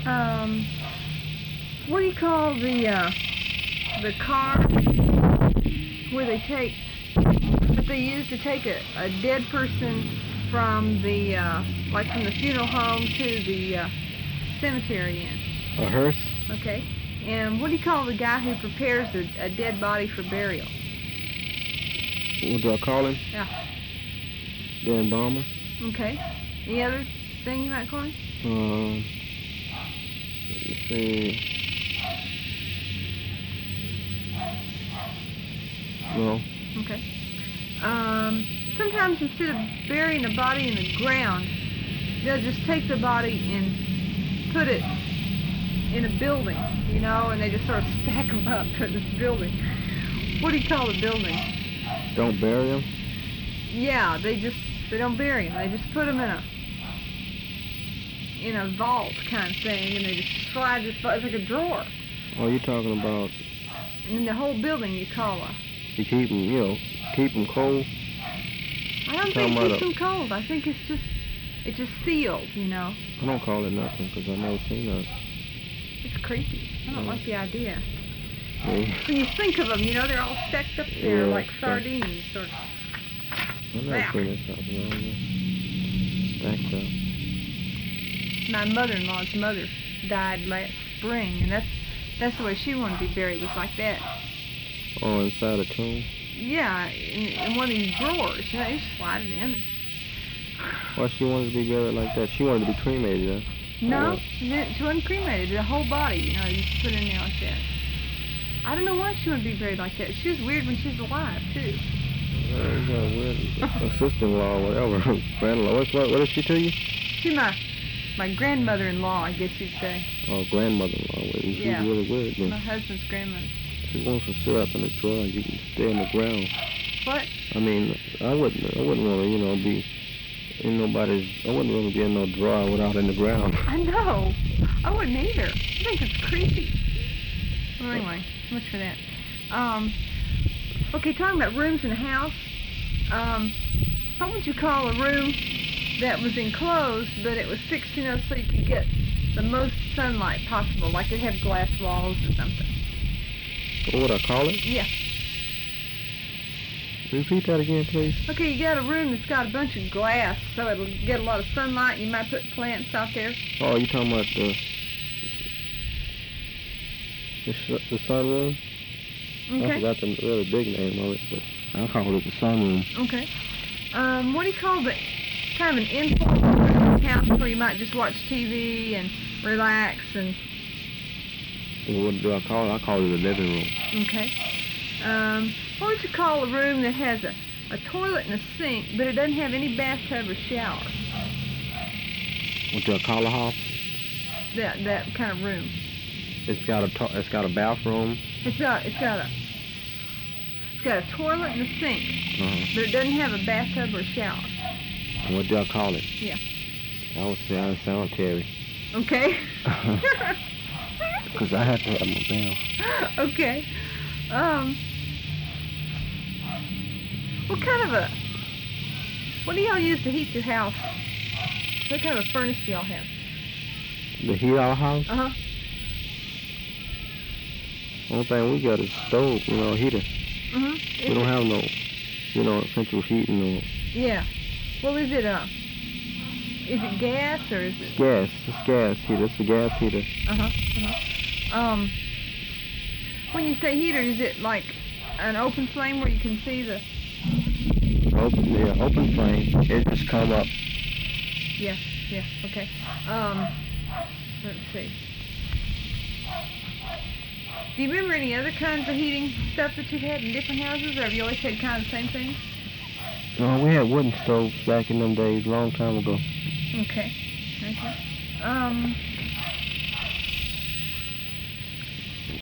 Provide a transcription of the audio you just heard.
Um, what do you call the car where that they use to take a dead person from the like from the funeral home to the cemetery in? A hearse? Okay. And what do you call the guy who prepares a dead body for burial? What do I call him? Yeah. The embalmer? Okay. Any other thing you might call him? Let's see. No. Okay. Sometimes instead of burying a body in the ground, they'll just take the body and put it in a building, and they just sort of stack them up in this building. What do you call the building? Don't bury him? Yeah, they don't bury them. They just put them in a vault kind of thing, and they just slide this. It's like a drawer. Oh, you're talking about? And then the whole building you call You keep them, keep them cold. I don't think it keeps them cold. I think it's just sealed, I don't call it nothing because I've never seen that. It's creepy. I don't like the idea. Yeah. When you think of them, they're all stacked up there like sardines, sort of. I've never seen this stuff around here. Stacked up. My mother-in-law's mother died last spring, and that's the way she wanted to be buried, was like that. Oh, inside a tomb? Yeah, in one of these drawers. You just slide it in. Why she wanted to be buried like that? She wanted to be cremated, huh? No, she wasn't cremated. The whole body, you just put in there like that. I don't know why she wanted to be buried like that. She was weird when she was alive, too. You got a weird sister-in-law or whatever. Grandma. What is she to you? She's my grandmother-in-law, I guess you'd say. Oh, grandmother-in-law. She's really weird. My husband's grandmother. She wants to sit up in the drawer and you can stay on the ground. What? I mean, I wouldn't want to, be in nobody's. I wouldn't want to be in no drawer without in the ground. I know. I wouldn't either. I think it's creepy. Well, anyway, so much for that. Okay, talking about rooms in a house. What would you call a room that was enclosed, but it was fixed, so you could get the most sunlight possible, like it had glass walls or something? What would I call it? Yeah. Repeat that again, please. Okay, you got a room that's got a bunch of glass, so it'll get a lot of sunlight. You might put plants out there. Oh, you talking about the sunroom? Okay. I forgot the really big name of it, but I call it the sunroom. Okay. What do you call the kind of an informal house where you might just watch TV and relax and... What do I call it? I call it the living room. Okay. What would you call a room that has a toilet and a sink, but it doesn't have any bathtub or shower? What do I call a house? That kind of room. It's got a bathroom. It's got a toilet and a sink, but it doesn't have a bathtub or a shower. And what do I call it? Yeah. I would say unsanitary. Okay. Because I have to have my bath. Okay. What do y'all use to heat your house? What kind of a furnace do y'all have? To heat our house? Uh-huh. Only thing we got is stove, heater. Mm-hmm. We don't have no, central heating or... Yeah. Well, is it gas or is it... It's gas. It's gas heater. It's a gas heater. Uh-huh. When you say heater, is it like an open flame where you can see the... Open flame. It just come up. Yeah, okay. Let's see. Do you remember any other kinds of heating stuff that you've had in different houses, or have you always had kind of the same thing? No, we had wooden stoves back in them days, a long time ago. Okay.